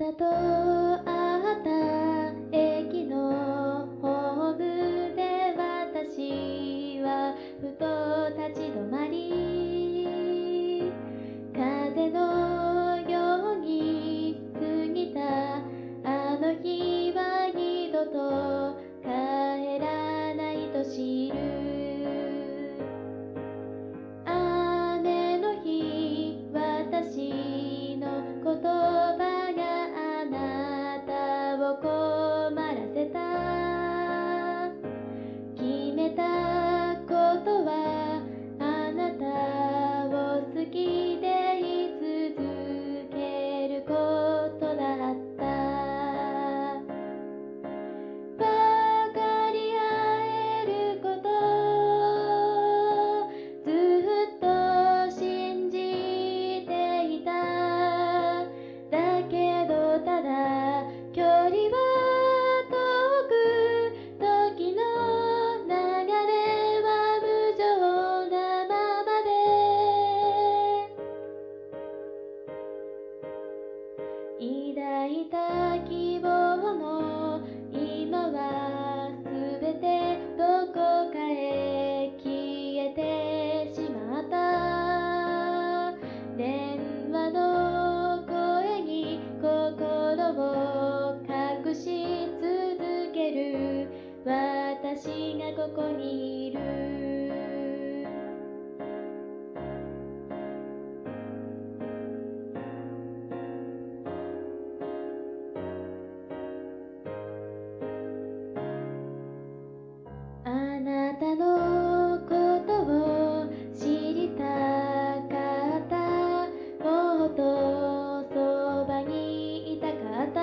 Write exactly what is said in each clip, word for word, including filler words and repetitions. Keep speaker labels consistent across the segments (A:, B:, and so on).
A: たと会った駅のホームで私はふと立ち止まり、風のように過ぎたあの日は二度と帰らないと知る。雨の日、私の言葉があなたを困らせた。決めたことはあなたを好きでい続けることだった。分かり合えることずっと信じていた。だけどただ距離は遠く、時の流れは無情なままで、抱いた希望も今はすべてどこかへ消えてしまった。電話の声に心を隠し続ける私がここにいる。あなたのことを知りたかった。もっとそばにいたかった。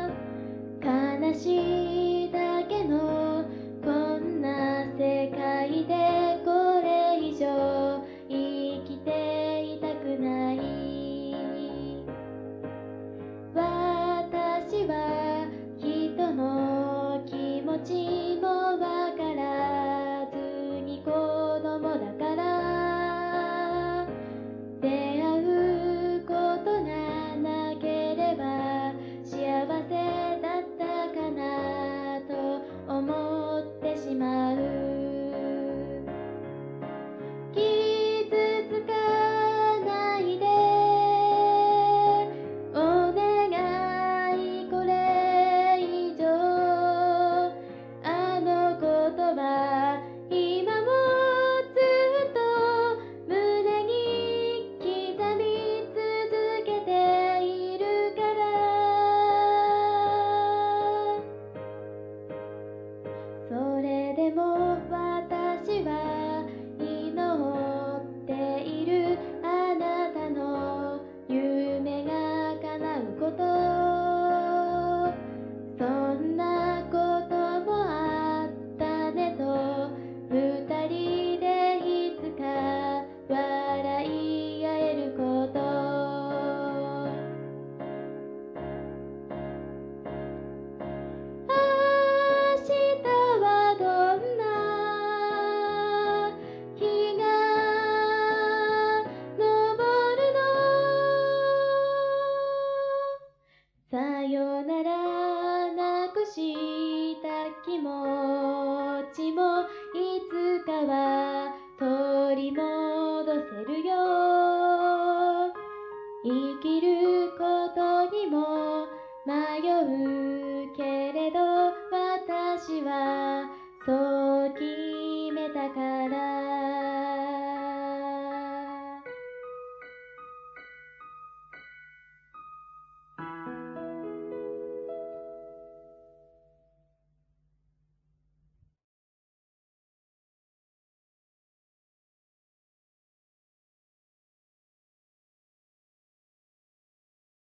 A: 悲しいだけのこんな世界でこれ以上生きていたくない。私は人の気持ちもわからずに子供だから、出会うことがなければ幸せだったかなと思ってしまう。傷つかないでお願い、これ以上あのことは今もずっと胸に刻み続けているから。それでも私は祈っている。あなたの夢が叶うこと、そんなこともあったねと二人でいつか笑い合えること。明日はどんな日が昇るの。さよならなくした気持ちもいつかは取り戻せるよ。生きることにも迷うけれど私はそう決めたから。